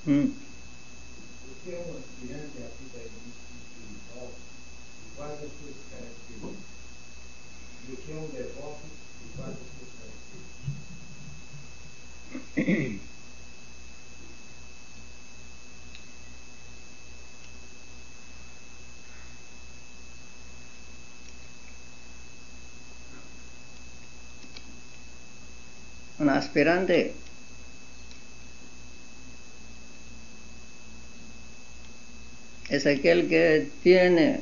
Mm. Você é um aspirante à vida espiritual e quais as suas características? E o que é um devoto e quais as suas características? Un aspirante es aquel que tiene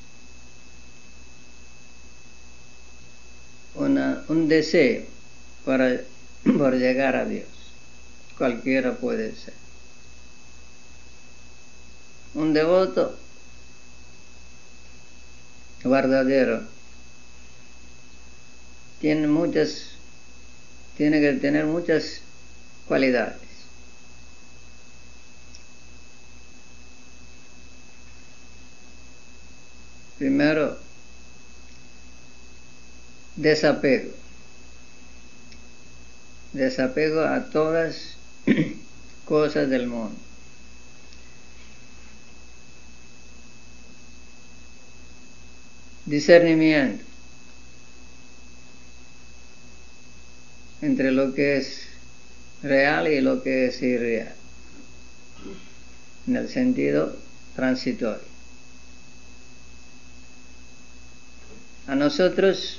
un deseo por llegar a Dios. Cualquiera puede ser. Un devoto verdadero tiene que tener muchas cualidades. Primero, desapego. Desapego a todas cosas del mundo. Discernimiento entre lo que es real y lo que es irreal, en el sentido transitorio. A nosotros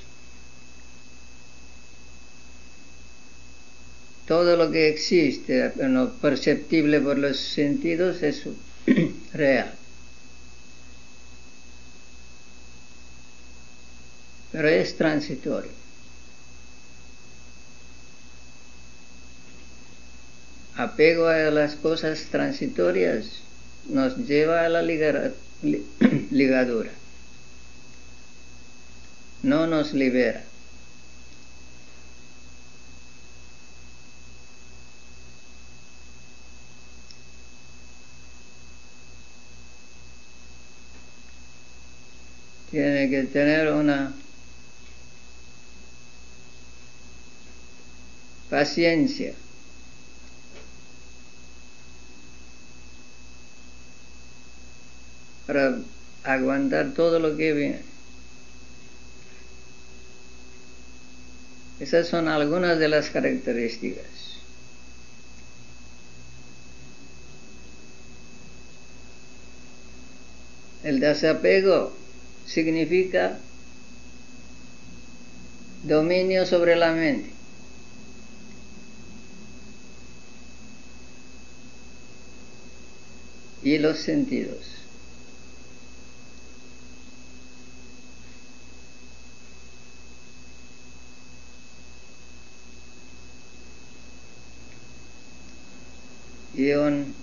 todo lo que existe, lo perceptible por los sentidos, es real. Pero es transitorio. Apego a las cosas transitorias nos lleva a la ligadura. No nos libera. Tiene que tener una paciencia para aguantar todo lo que viene. Esas son algunas de las características. El desapego significa dominio sobre la mente. Y los sentidos. Y un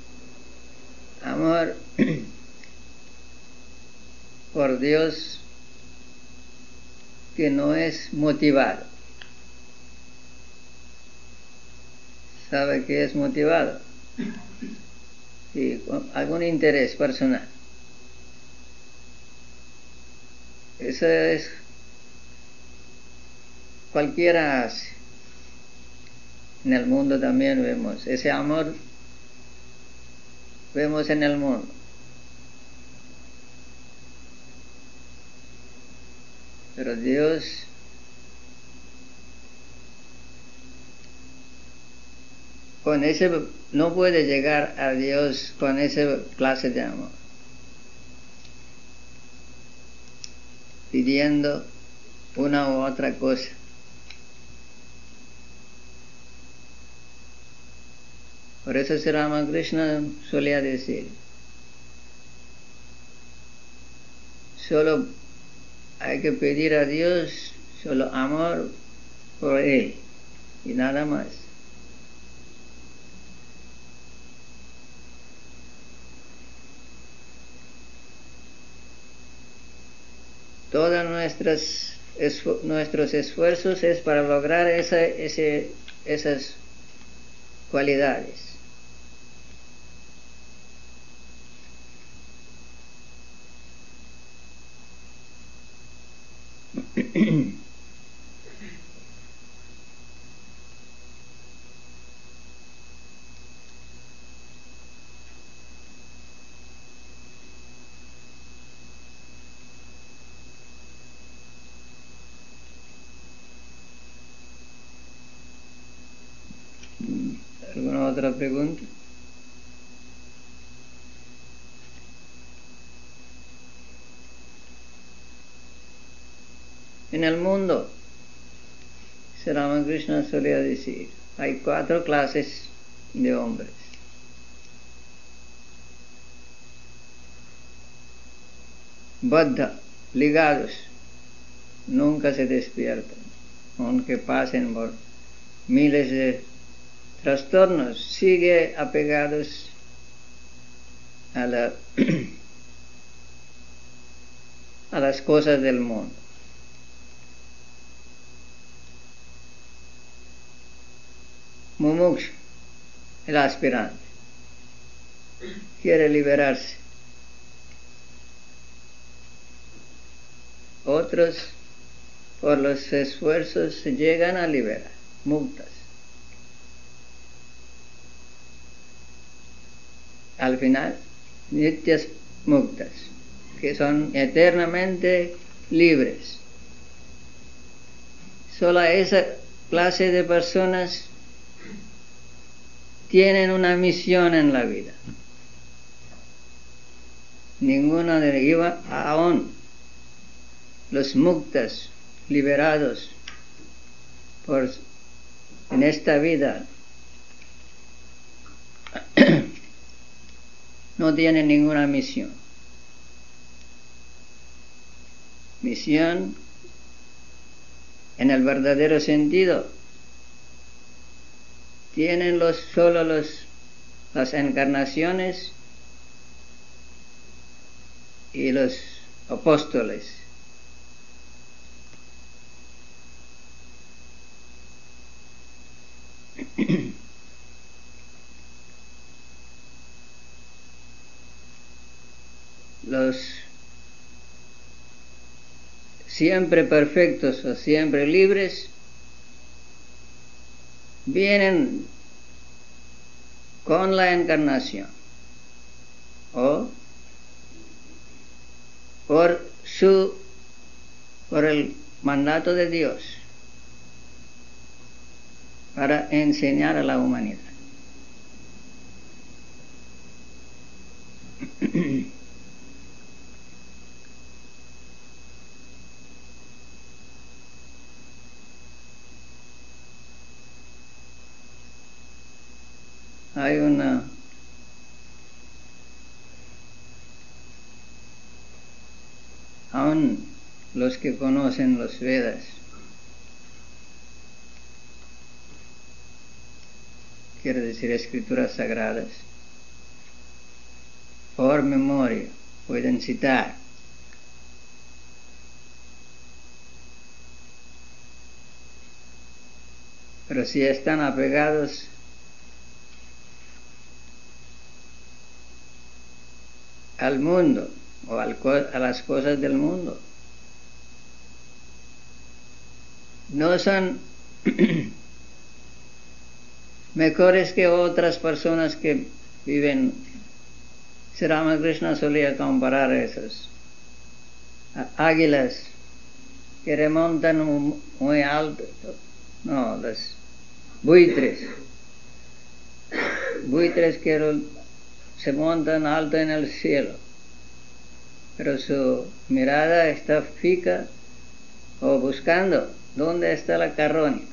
amor por Dios que no es motivado. ¿Sabe qué es motivado? Sí, con algún interés personal. Eso es, cualquiera hace. En el mundo también vemos ese amor, vemos en el mundo. Pero Dios con ese no puede llegar a Dios con esa clase de amor, pidiendo una u otra cosa. Por eso Sri Ramakrishna solía decir, solo hay que pedir a Dios solo amor por Él y nada más. Todos nuestros esfuerzos es para lograr esas cualidades. ¿Alguna otra pregunta? En el mundo, Sri Ramakrishna solía decir, hay 4 clases de hombres. Baddha, ligados, nunca se despiertan, aunque pasen por miles de trastornos, sigue apegados a las cosas del mundo. Mumuksha, el aspirante, quiere liberarse. Otros, por los esfuerzos, se llegan a liberar, muktas. Al final, nityas muktas, que son eternamente libres. Solo esa clase de personas tienen una misión en la vida. Ninguna deriva aún. Los muktas, liberados en esta vida, no tienen ninguna misión. Misión, en el verdadero sentido, tienen solo las encarnaciones y los apóstoles. Los siempre perfectos o siempre libres vienen con la encarnación o por el mandato de Dios para enseñar a la humanidad. Hay aún los que conocen los Vedas, quiere decir escrituras sagradas, por memoria pueden citar. Pero si están apegados al mundo o a las cosas del mundo, no son mejores que otras personas que viven. Sri Ramakrishna solía comparar esos águilas que remontan muy alto, no, los buitres que se montan alto en el cielo, pero su mirada está fija o buscando dónde está la carroña.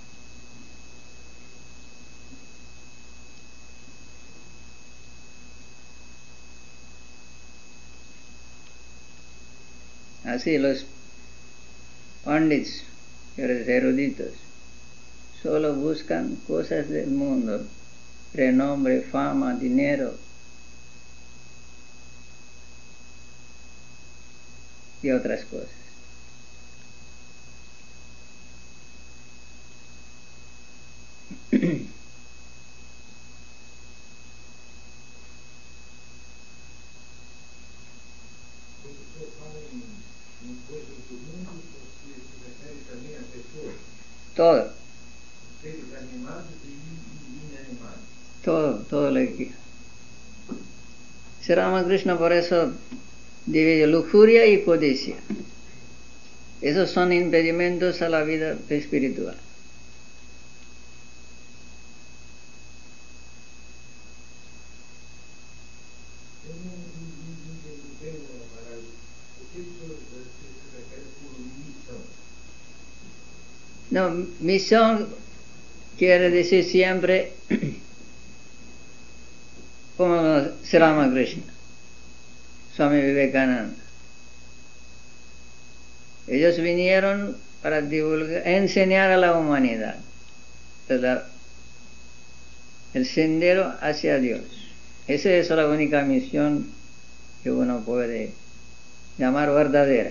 Así los pandits, los eruditos, solo buscan cosas del mundo, renombre, fama, dinero y otras cosas. Todo. Todo le guía. Sri Ramakrishna por eso divide lujuria y codicia. Esos son impedimentos a la vida espiritual. No, misión quiere decir siempre como Sri Ramakrishna, Swami Vivekananda. Ellos vinieron para divulgar, enseñar a la humanidad el sendero hacia Dios. Esa es la única misión que uno puede llamar verdadera.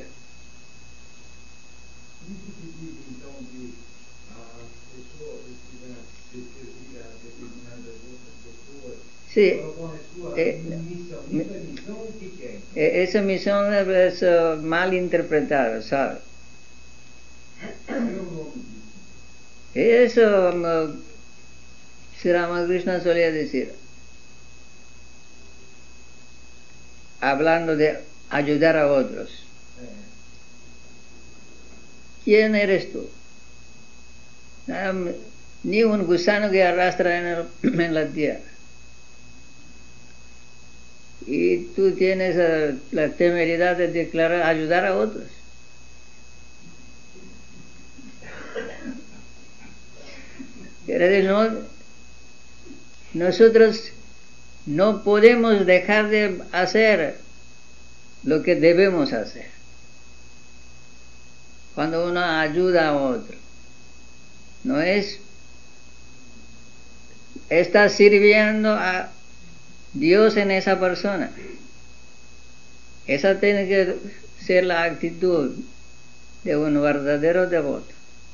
Isso que diz, então, de as pessoas que servir a determinadas outras pessoas, Sí, colocam a sua missão. mi- Isso é missão o que é? esa misión es mal interpretada, ¿sabe? Qual é o nome disso? Eso Sri Ramakrishna solía decir, hablando de ayudar a otros. É, ¿Quién eres tú? Ni un gusano que arrastra en la tierra. Y tú tienes la temeridad de declarar ayudar a otros. Quiere decir, nosotros no podemos dejar de hacer lo que debemos hacer. Cuando uno ayuda a otro, no es, está sirviendo a Dios en esa persona. Esa tiene que ser la actitud de un verdadero devoto.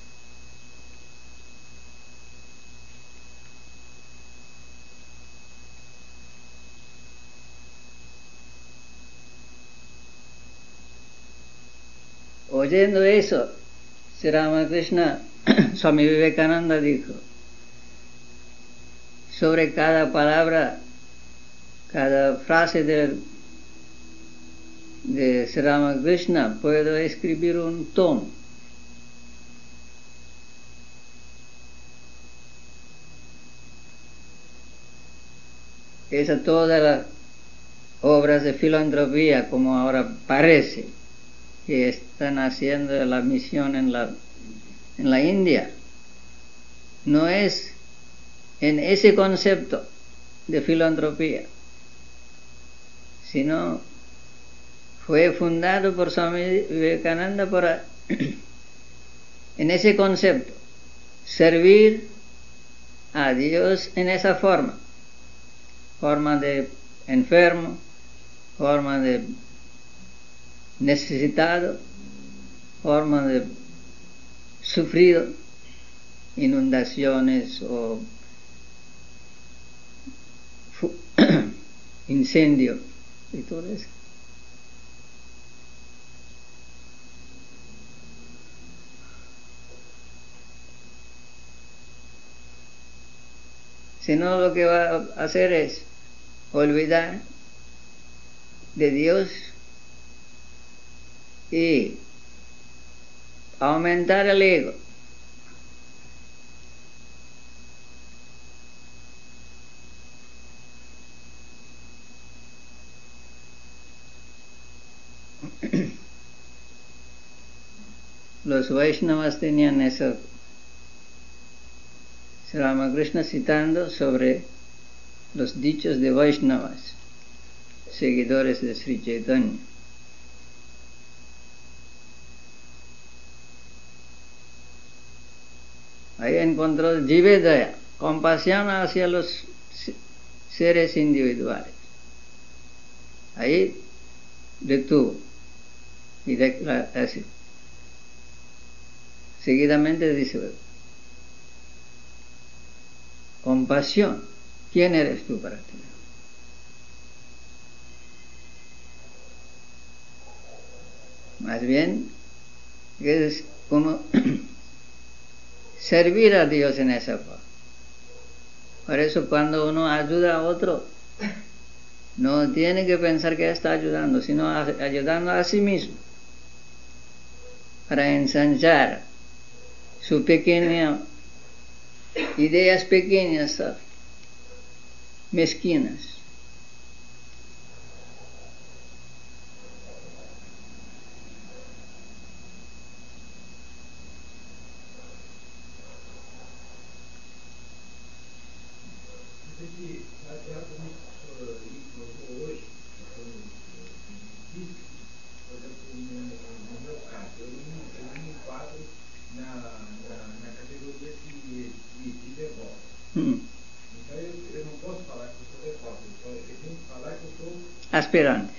Oyendo eso, Sri Ramakrishna, Swami Vivekananda dijo, sobre cada palabra, cada frase de Sri Ramakrishna, puedo escribir un tomo. Esa todas las obras de filantropía, como ahora parece, que están haciendo la misión en la India, no es en ese concepto de filantropía, sino fue fundado por Swami Vivekananda en ese concepto, servir a Dios en esa forma de enfermo, forma de necesitado, forma de sufrido, inundaciones o incendio y todo eso. Si no, lo que va a hacer es olvidar de Dios y aumentar el ego. Los Vaishnavas tenían eso. Sri Ramakrishna citando sobre los dichos de Vaishnavas, seguidores de Sri Chaitanya. Ahí encontró Jivedaya, compasión hacia los seres individuales. Ahí detuvo y así. Seguidamente dice, compasión, ¿quién eres tú para ti? Más bien, es como servir a Dios en esa forma. Por eso cuando uno ayuda a otro, no tiene que pensar que está ayudando, sino ayudando a sí mismo para ensanchar su pequeña ideas pequeñas, mezquinas. esse baseado nisso que o senhor colocou hoje, por exemplo, no meu caso, eu não me enquadro na categoria de devoto. Então eu não posso falar que eu sou devoto, eu tenho que falar que eu sou aspirantes.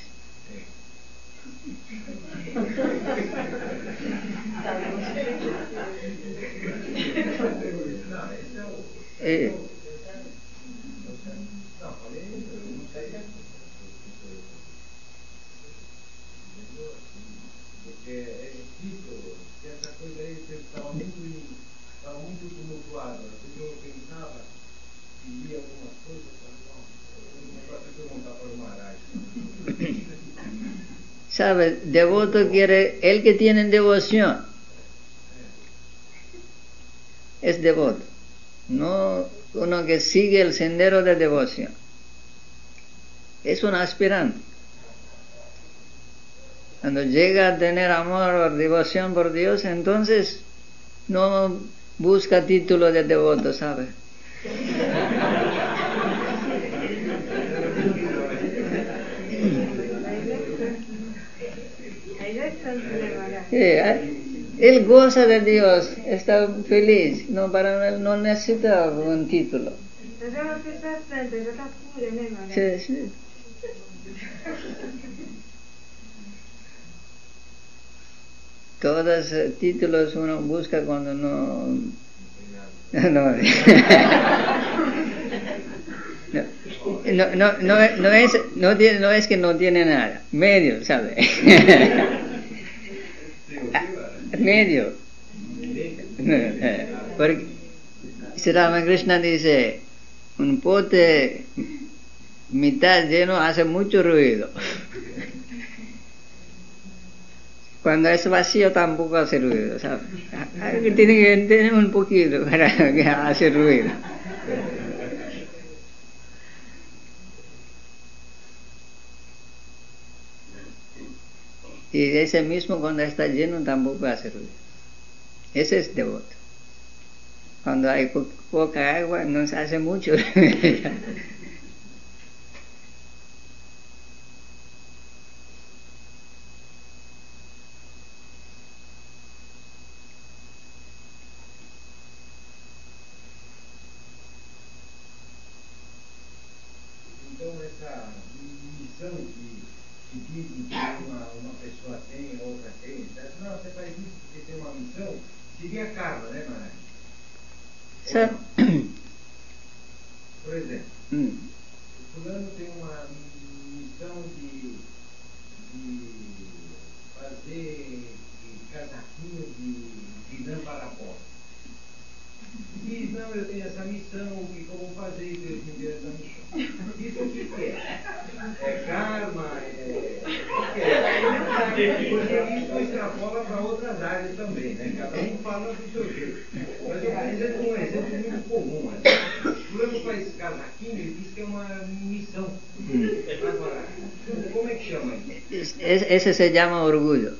Porque é difícil, essa coisa aí estava muito tumultuada. Às vezes eu pensava e lia algumas coisas e falava, não posso perguntar para o Maharaj. ¿Sabe? Devoto quiere, el que tiene devoción es devoto, no uno que sigue el sendero de devoción. Es un aspirante. Cuando llega a tener amor o devoción por Dios, entonces no busca título de devoto, ¿sabe? Él goza de Dios, está feliz, no, para él no necesita un título. Sí, sí. Todos títulos uno busca cuando no es que no tiene nada, medio, ¿sabe? Medio. Porque Sri Ramakrishna dice, un pote mitad lleno hace mucho ruido. Cuando es vacío tampoco hace ruido, ¿sabes? Tiene que tener un poquito para que hace ruido. Y ese mismo cuando está lleno tampoco hace ruido. Ese es devoto. Cuando hay poca agua no se hace mucho ruido. Então, essa missão que dizem que uma pessoa tem, outra tem, etc. Não, você faz isso porque tem uma missão, seria karma, né, Maharaj? Por exemplo, o fulano tem uma missão de fazer casaquinho de lã para pó. Diz, não, eu tenho essa missão, e como fazer isso? Eu entendi essa missão. Isso o que é? É karma? O que é? Porque isso extrapola para outras áreas também, né? Cada um fala do seu jeito. Mas eu estou dizendo um exemplo muito comum. O fulano faz casaquinho e diz que é uma missão. Agora, como é que chama isso? Ese se llama orgullo.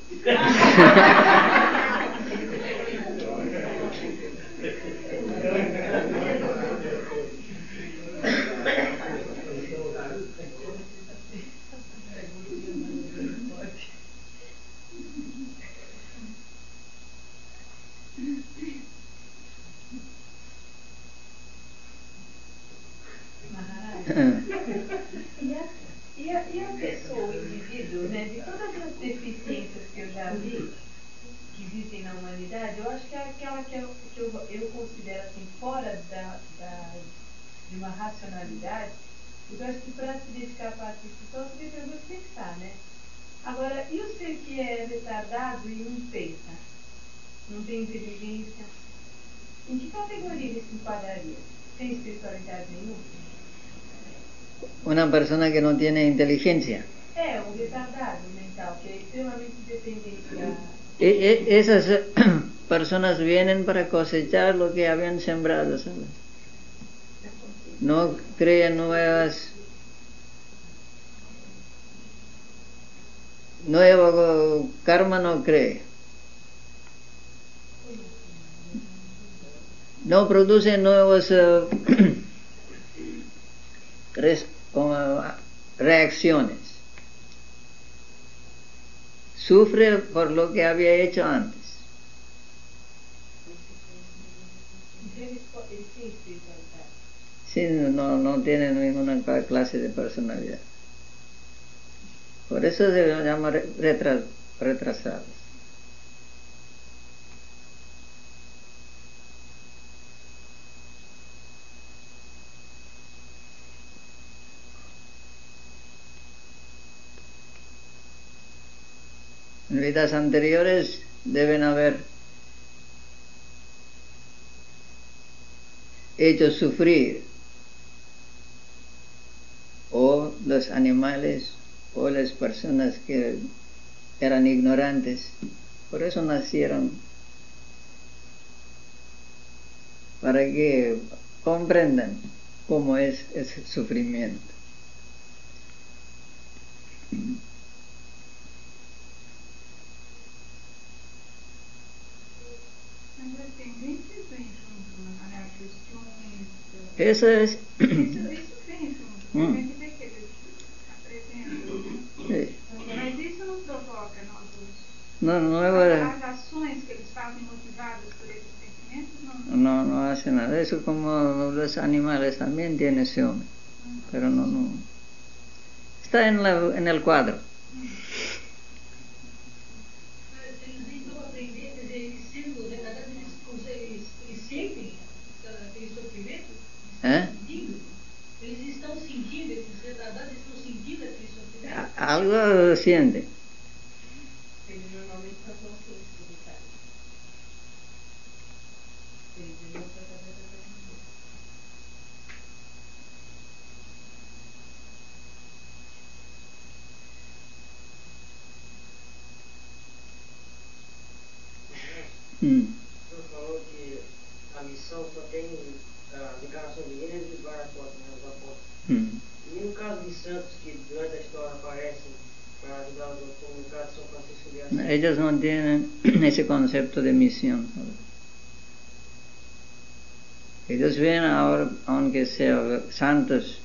E a pessoa, o indivíduo, né, de todas as deficiências que eu já vi, que existem na humanidade, eu acho que é aquela que eu considero assim, fora de uma racionalidade, porque eu acho que para se dedicar para a instituição, você tem que pensar, né? Agora, e o ser que é retardado e não pensa? Não tem inteligência? Em que categoria ele se enquadraria? Sem espiritualidade nenhuma? Una persona que no tiene inteligencia. Un retardado mental, que es extremadamente dependiente. Esas personas vienen para cosechar lo que habían sembrado, ¿sabes? No crean nuevo karma, no cree. No produce nuevos como reacciones. Sufre por lo que había hecho antes. Sí, no tiene ninguna clase de personalidad. Por eso se lo llama retrasados. En vidas anteriores deben haber hecho sufrir o los animales o las personas que eran ignorantes. Por eso nacieron, para que comprendan cómo es ese sufrimiento. Eso es. Isso vem junto, a gente vê que eles apresentam, Sí. mas isso não provoca No es as ações que eles fazem motivadas por esses sentimentos, no hace nada. Eso como los animales también tienen sueño, pero no. Está en el cuadro. Eles então aprender, quer dizer, eles sendo, na verdade, eles sentem aquele sofrimento. Eles estão sentindo, esses retardados estão sentindo aquele sofrimento? Algo siente. Eles normalmente estão conscientes do que fazem. Eles demonstram através da vida. O senhor falou que a missão só tem a encarnação de Guinness e os Baracotas, né, os apóstolos. E no caso de santos que durante a história aparecem para ajudar os outros, como no caso de São Francisco de Assis. Ellos no tienen ese concepto de misión. Ellos ven ahora, aunque sean santos,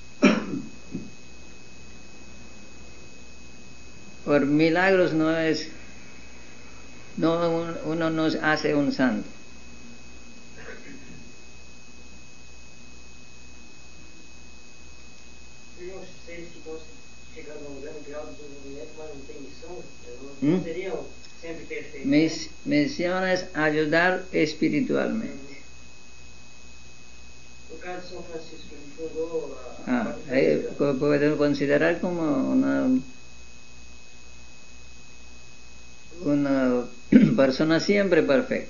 por milagros uno nos hace un santo. Seriam seres que estão chegando a um grande grau de desenvolvimento, mas não têm missão? Não seriam sempre perfeitos? Misión es ayudar espiritualmente. No caso de São Francisco, ele fundou Puedo considerar como una persona siempre perfecta.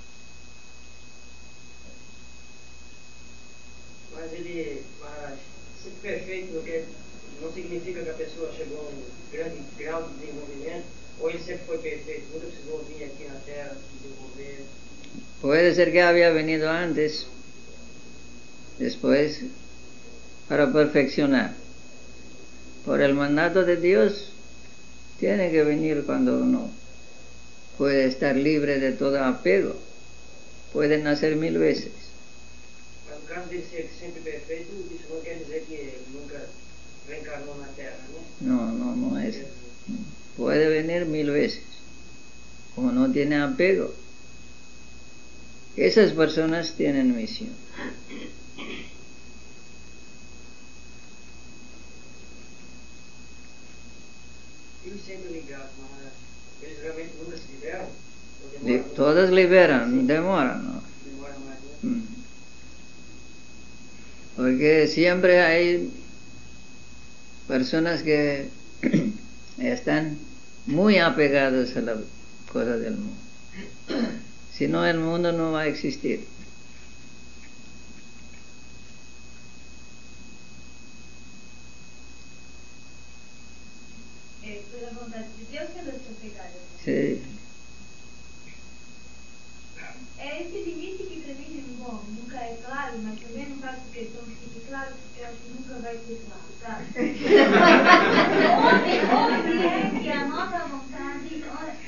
Mas ele, ser perfeito não significa que a pessoa chegou a um grande grau de desenvolvimento, ou ele sempre foi perfeito, nunca precisou vir aqui na Terra desenvolver. Puede ser que había venido antes, después, para perfeccionar. Por el mandato de Dios, tiene que venir cuando uno puede estar libre de todo apego. Puede nacer 1000 veces. Mas no caso dele ser sempre perfeito, isso não quer dizer que ele nunca reencarnou na Terra, né? No es. Puede venir 1000 veces. Como no tiene apego, esas personas tienen misión. Eles sempre ligados, mas eles realmente nunca se liberam? Todos liberan, demoran, ¿no? Demora mais, né? Porque siempre hay personas que están muy apegados a las cosas del mundo. Si no, el mundo no va a existir. Foi a vontade de Deus que elas são pegadas. Sí. É esse limite que para mim, bom, nunca é claro, mas também não faço questão que fique claro, porque eu acho que nunca vai ser claro, sabe? onde é que a nossa vontade,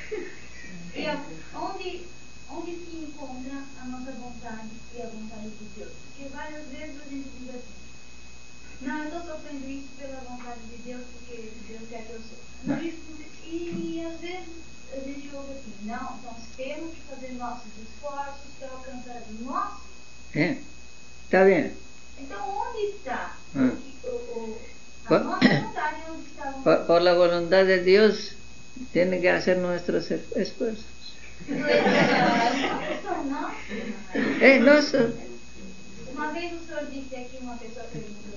onde se encontra a nossa vontade e a vontade de Deus? Porque várias vezes a gente diz assim, Não, eu estou sofrendo isso pela vontade de Deus, porque Deus quer que eu sofra. Não. E às vezes a gente ouve assim, não, nós temos que fazer nossos esforços para alcançar o nosso. Está bien. Então onde está Ah. a Por- nossa vontade? Onde está a vontade? Por la voluntad de Dios, tiene que hacer nuestros esfuerzos. Então, é uma questão nossa. Nosso. Uma vez o senhor disse aqui, uma pessoa perguntou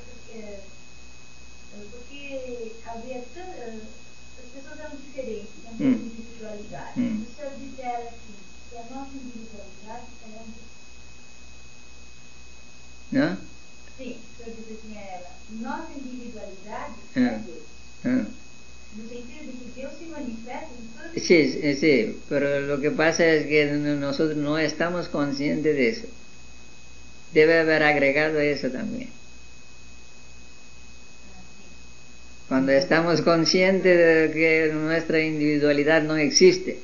porque havia as pessoas eram diferentes, não tinham individualidade. O senhor dissera assim, que a nossa individualidade era ¿No? sim, o senhor disse assim a ela, nossa individualidade é Deus. No sentido de que Deus se manifesta em todas as Sí, sí, pero lo que pasa es que nosotros no estamos conscientes de eso. Debe haber agregado eso también. Cuando estamos conscientes de que nuestra individualidad no existe.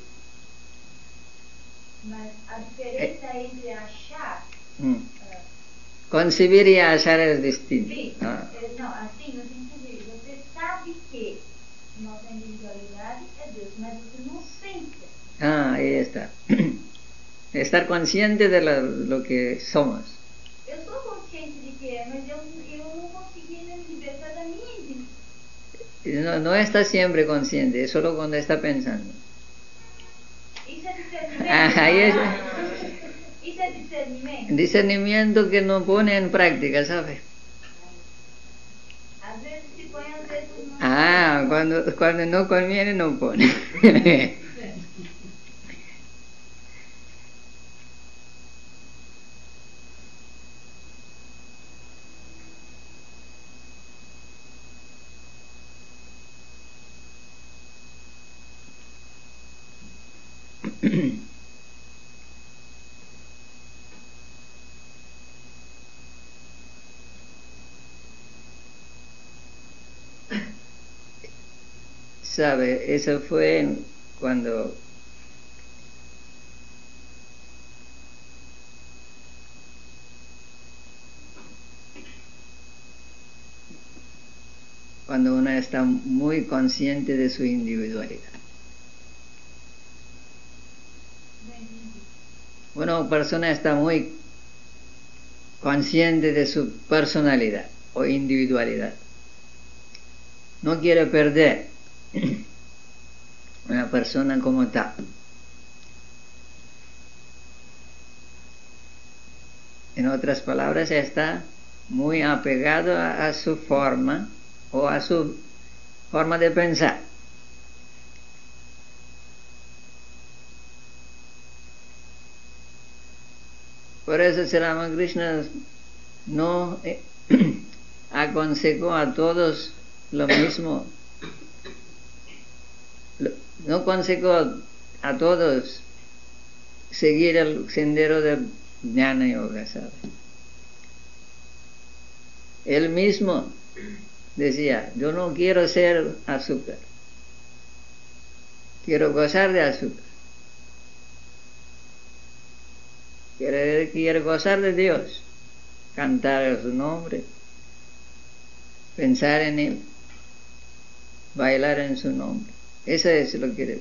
Mas a diferença entre achar Concebir y achar es distinto. sim, não, assim, no sentido de você sabe que nossa individualidade é Deus, mas você não sente. Ahí está. Estar consciente de lo que somos. Eu sou consciente de que é, mas eu não consegui me libertar da minha individualidade. No está siempre consciente, es solo cuando está pensando. Isso é discernimento. Ahí es Isso é discernimento. discernimiento que no pone en práctica, ¿sabes? Às vezes se põe, às vezes não. Cuando no conviene, no pone. ¿Sabe? Eso fue cuando uno está muy consciente de su individualidad. Una persona está muy consciente de su personalidad o individualidad. No quiere perder una persona como tal. En otras palabras, está muy apegado a su forma o a su forma de pensar. Por eso Sri Ramakrishna no aconsejó a todos lo mismo. No aconsejó a todos seguir el sendero de Jnana Yoga, ¿sabe? Él mismo decía, yo no quiero ser azúcar, quiero gozar de azúcar. Quiero gozar de Dios, cantar su nombre, pensar en Él, bailar en su nombre. Eso es lo que quiere.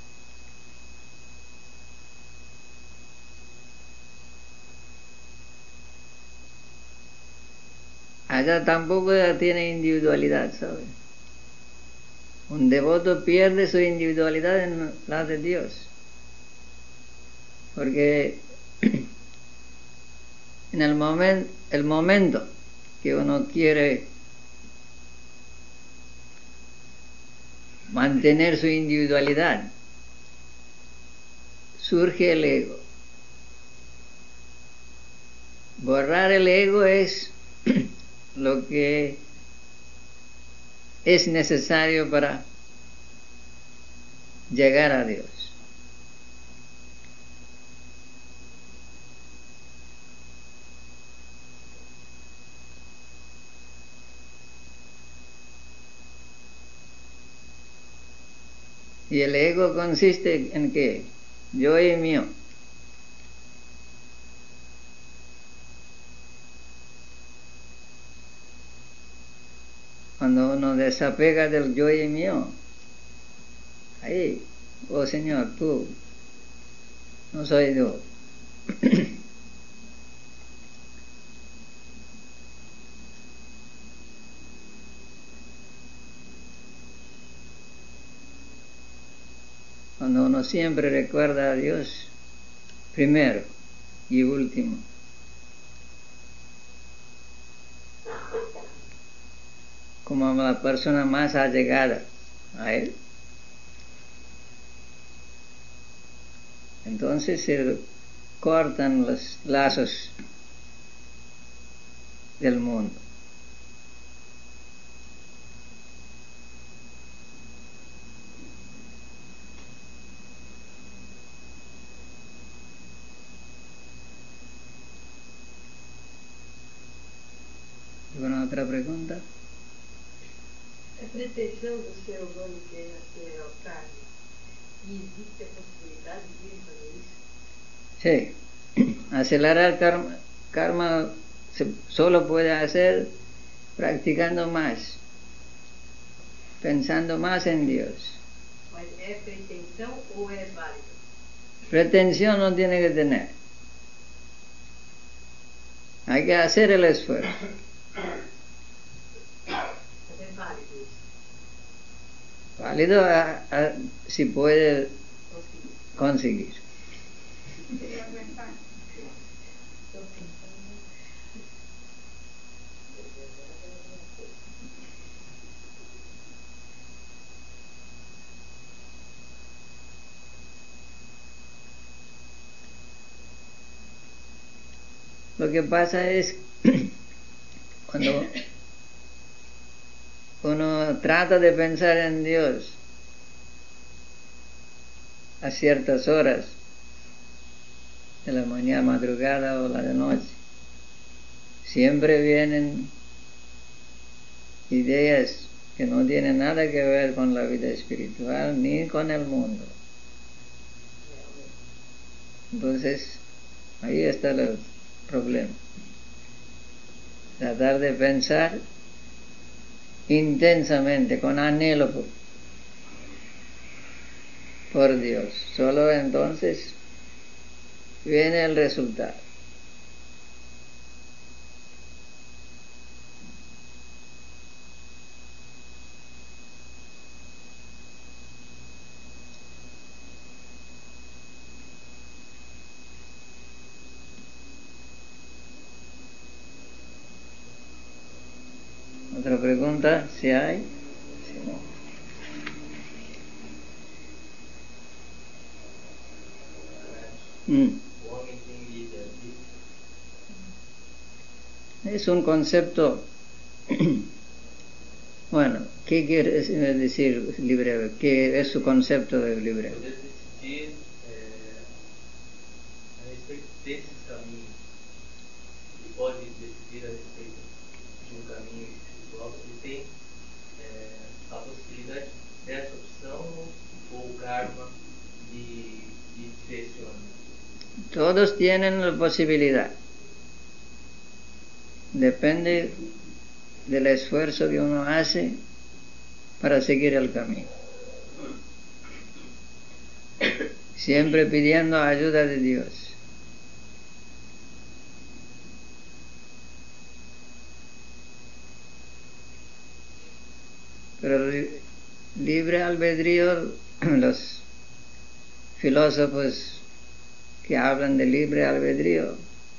Allá tampoco tiene individualidad, ¿sabe? Un devoto pierde su individualidad en la de Dios. Porque en el momento que uno quiere mantener su individualidad, surge el ego. Borrar el ego es lo que es necesario para llegar a Dios. Y el ego consiste en ¿qué? Yo y mío. cuando uno desapega del yo y mío, ahí, oh Señor, tú, no soy yo. Cuando uno siempre recuerda a Dios, primero y último. Como la persona más allegada a Él. Entonces se cortan los lazos del mundo. ¿Alguna otra pregunta? É pretensão do ser humano querer nascer ao carne? E existe a possibilidade de ele fazer isso? Sí. Acelerar karma solo puede hacer practicando más, pensando más en Dios. Mas é pretensão ou é válido? Pretensión no tiene que tener. Hay que hacer el esfuerzo. Mas é válido isso? Válido si puede conseguir. Queria aguentar. Estou tentando. Lo que pasa es cuando uno trata de pensar en Dios a ciertas horas de la mañana, madrugada o la de noche, siempre vienen ideas que no tienen nada que ver con la vida espiritual ni con el mundo. Entonces, ahí está el problema. Tratar de pensar intensamente, con anhelo por Dios. Solo entonces viene el resultado. ¿Otra pregunta? ¿Si hay? Si no. Es un concepto. Bueno, ¿qué quiere decir libre? ¿Qué es su concepto de libre? Poder decidir a respeito desses caminhos. Ele pode decidir a respeito de um caminho espiritual. Ele tem a possibilidade dessa opção ou o karma de direciona? Todos tienen la posibilidad. Depende del esfuerzo que uno hace para seguir el camino. Siempre pidiendo ayuda de Dios. Pero libre albedrío, los filósofos que hablan de libre albedrío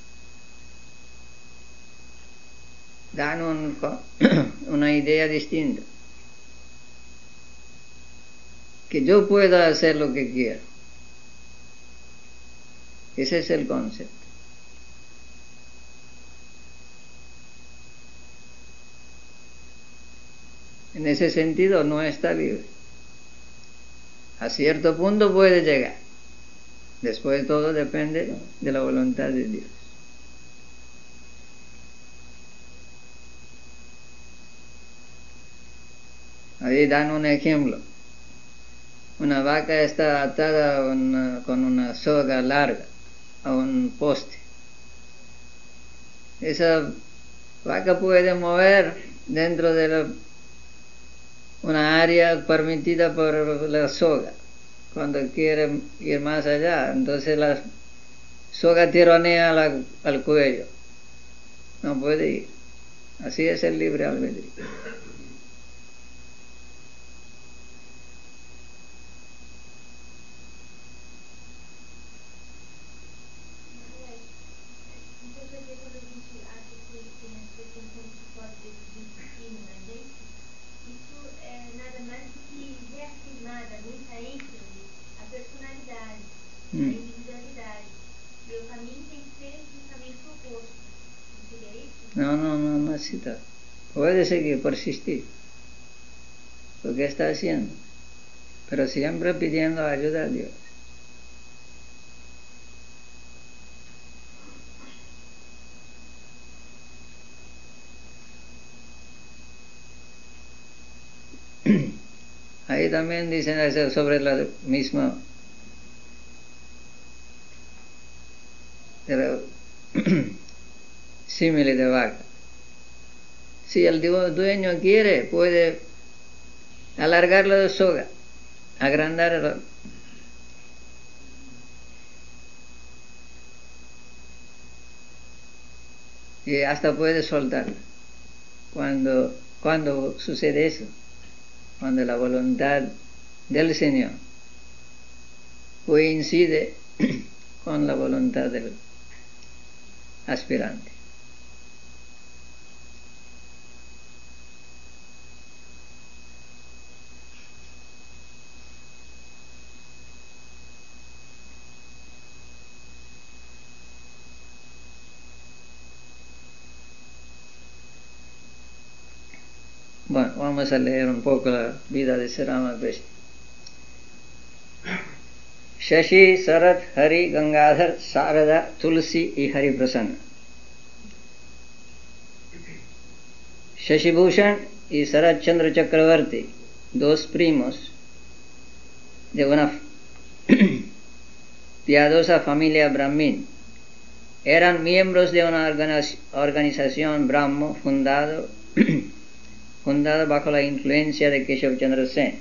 dan una idea distinta. Que yo puedo hacer lo que quiero. Ese es el concepto. En ese sentido no está libre. A cierto punto puede llegar. Después todo depende de la voluntad de Dios. Ahí dan un ejemplo. Una vaca está atada con una soga larga a un poste. Esa vaca puede mover dentro de una área permitida por la soga. Cuando quiere ir más allá, entonces la soga tironea al cuello. No puede ir. Así es el libre albedrío. A individualidade. E o caminho tem que ser justamente o oposto. Não seria isso? No necesita. Puede seguir, persistir. Lo que está haciendo. Pero siempre pidiendo ayuda a Dios. Ahí también dicen eso sobre la misma símile de vaca. Si el dueño quiere, puede alargar la soga, agrandar y hasta puede soltarla. Cuando sucede eso, cuando la voluntad del Señor coincide con la voluntad del aspirante. Bueno, vamos a leer un poco la vida de Sri Ramakrishna. Shashi, Sarat, Hari, Gangadhar, Sarada, Tulsi y Hari Prasanna. Shashi Bhushan y Sarat Chandra Chakravarti, dos primos de una piadosa familia brahmin, eran miembros de una organización brahmo fundada bajo la influencia de Keshav Chandra Sen.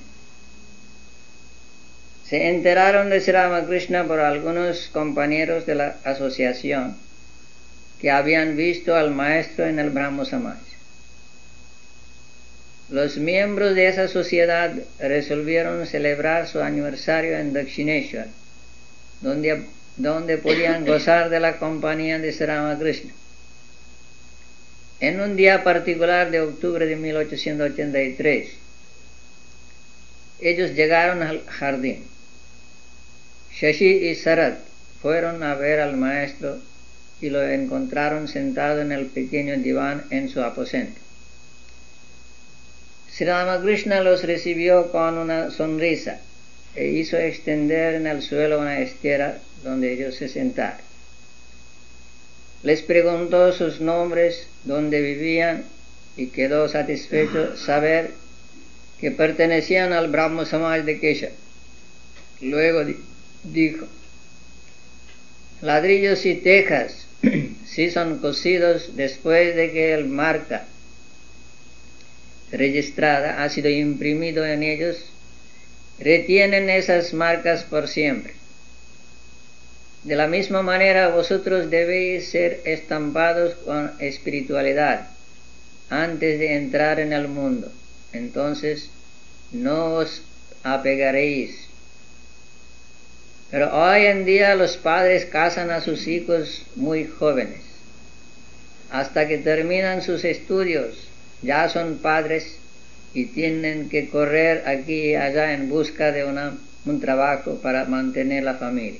Se enteraron de Sri Ramakrishna por algunos compañeros de la asociación que habían visto al maestro en el Brahmo Samaj. Los miembros de esa sociedad resolvieron celebrar su aniversario en Dakshineshwar, donde podían gozar de la compañía de Sri Ramakrishna. En un día particular de octubre de 1883, ellos llegaron al jardín. Shashi y Sarat fueron a ver al maestro y lo encontraron sentado en el pequeño diván en su aposento. Sri Ramakrishna los recibió con una sonrisa e hizo extender en el suelo una estera donde ellos se sentaron. Les preguntó sus nombres, dónde vivían, y quedó satisfecho saber que pertenecían al Brahmo Samaj de Keshav. Luego dijo: ladrillos y tejas, si son cosidos después de que el marca registrada ha sido imprimido en ellos, retienen esas marcas por siempre. De la misma manera, vosotros debéis ser estampados con espiritualidad antes de entrar en el mundo. Entonces no os apegaréis. Pero hoy en día los padres casan a sus hijos muy jóvenes. Hasta que terminan sus estudios, ya son padres y tienen que correr aquí y allá en busca de un trabajo para mantener la familia.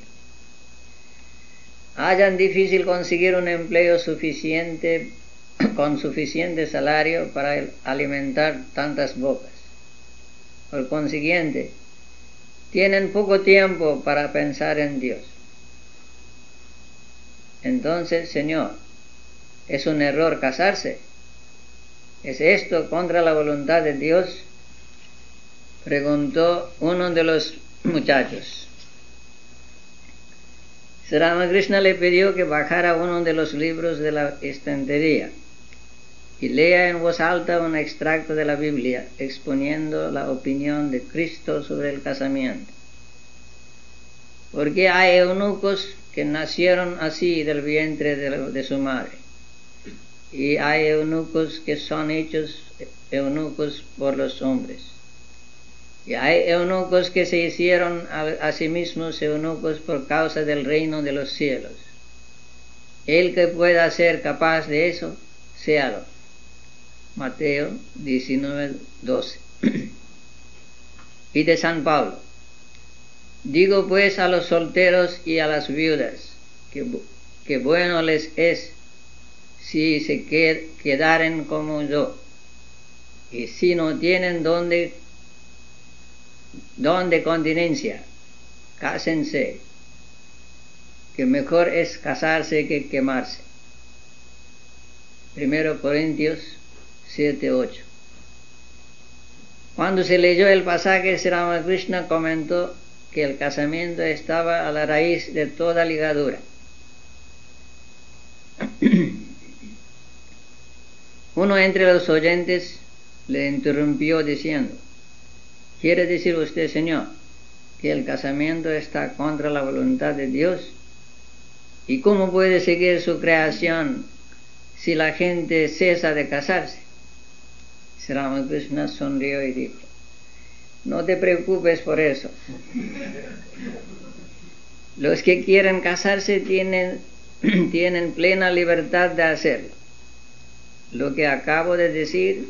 Hallan difícil conseguir un empleo suficiente con suficiente salario para alimentar tantas bocas. Por consiguiente, tienen poco tiempo para pensar en Dios. Entonces, Señor, ¿es un error casarse? ¿Es esto contra la voluntad de Dios?, preguntó uno de los muchachos. Sri Ramakrishna le pidió que bajara uno de los libros de la estantería y lea en voz alta un extracto de la Biblia exponiendo la opinión de Cristo sobre el casamiento. Porque hay eunucos que nacieron así del vientre de su madre, y hay eunucos que son hechos eunucos por los hombres, y hay eunucos que se hicieron a sí mismos eunucos por causa del reino de los cielos. El que pueda ser capaz de eso, séalo. Mateo 19:12. Y de San Pablo: digo pues a los solteros y a las viudas, que bueno les es si se quedaren como yo, y si no tienen donde continencia, cásense, que mejor es casarse que quemarse. 1 Corintios 7:8. Cuando se leyó el pasaje, Sri Ramakrishna comentó que el casamiento estaba a la raíz de toda ligadura. Uno entre los oyentes le interrumpió diciendo: ¿quiere decir usted, señor, que el casamiento está contra la voluntad de Dios? ¿Y cómo puede seguir su creación si la gente cesa de casarse? Sri Ramakrishna sonrió y dijo: no te preocupes por eso. Los que quieren casarse tienen plena libertad de hacerlo. Lo que acabo de decir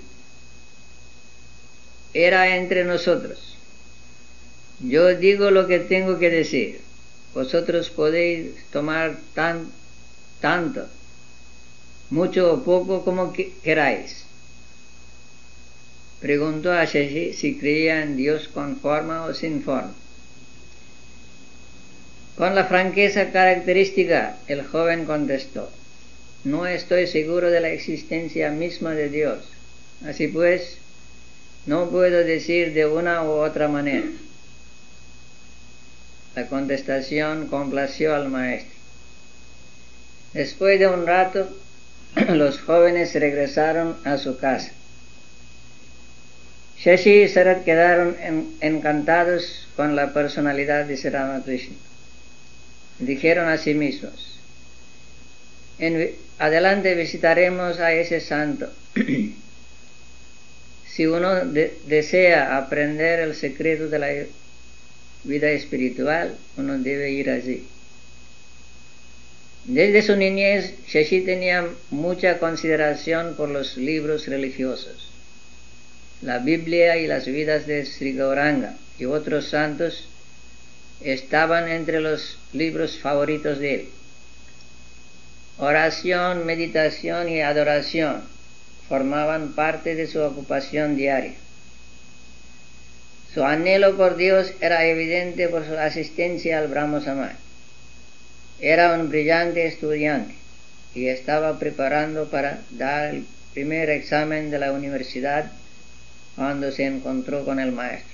era entre nosotros. Yo digo lo que tengo que decir. Vosotros podéis tomar tanto, mucho o poco como queráis. Preguntó a Shashi si creía en Dios con forma o sin forma. Con la franqueza característica, el joven contestó: no estoy seguro de la existencia misma de Dios. Así pues, no puedo decir de una u otra manera. La contestación complació al maestro. Después de un rato, los jóvenes regresaron a su casa. Shashi y Sarat quedaron encantados con la personalidad de Sri Ramakrishna. Dijeron a sí mismos: adelante visitaremos a ese santo. Si uno desea aprender el secreto de la vida espiritual, uno debe ir allí. Desde su niñez, Shashi tenía mucha consideración por los libros religiosos. La Biblia y las vidas de Sri Gauranga y otros santos estaban entre los libros favoritos de él. Oración, meditación y adoración formaban parte de su ocupación diaria. Su anhelo por Dios era evidente por su asistencia al Brahmo Samaj. Era un brillante estudiante y estaba preparando para dar el primer examen de la universidad cuando se encontró con el maestro.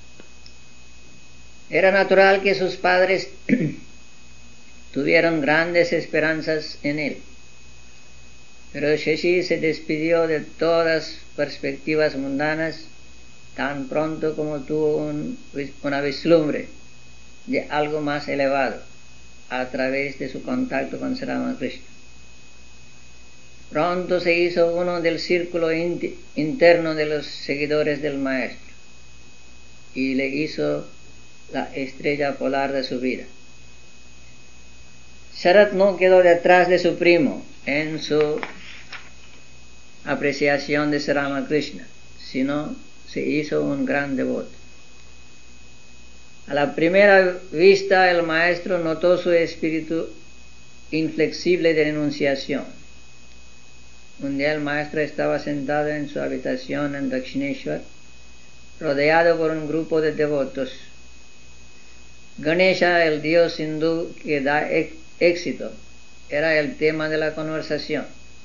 Era natural que sus padres tuvieron grandes esperanzas en él, pero Shashi se despidió de todas perspectivas mundanas tan pronto como tuvo una vislumbre de algo más elevado a través de su contacto con Sri Ramakrishna. Pronto se hizo uno del círculo interno de los seguidores del maestro y le hizo la estrella polar de su vida. Sharat no quedó detrás de su primo en su apreciación de Sri Ramakrishna, sino se hizo un gran devoto. A la primera vista el maestro notó su espíritu inflexible de renunciación. Un día el maestro estaba sentado en su habitación en Dakshineshwar, rodeado por un grupo de devotos. Ganesha, el dios hindú que da éxito, era el tema de la conversación.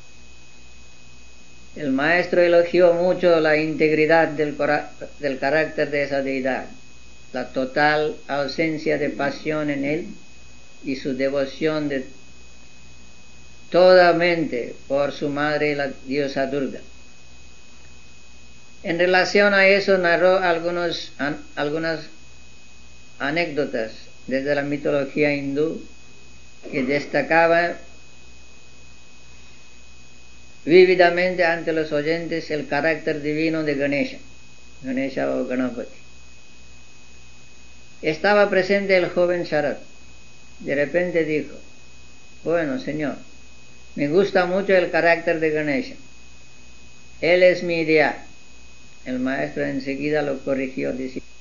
El maestro elogió mucho la integridad del carácter de esa deidad, la total ausencia de pasión en él y su devoción de totalmente por su madre, la diosa Durga. En relación a eso narró algunas anécdotas desde la mitología hindú que destacaban vívidamente ante los oyentes el carácter divino de Ganesha o Ganapati. Estaba presente el joven Sharad. De repente dijo: bueno, señor, me gusta mucho el carácter de Ganesha. Él es mi ideal. El maestro enseguida lo corrigió diciendo: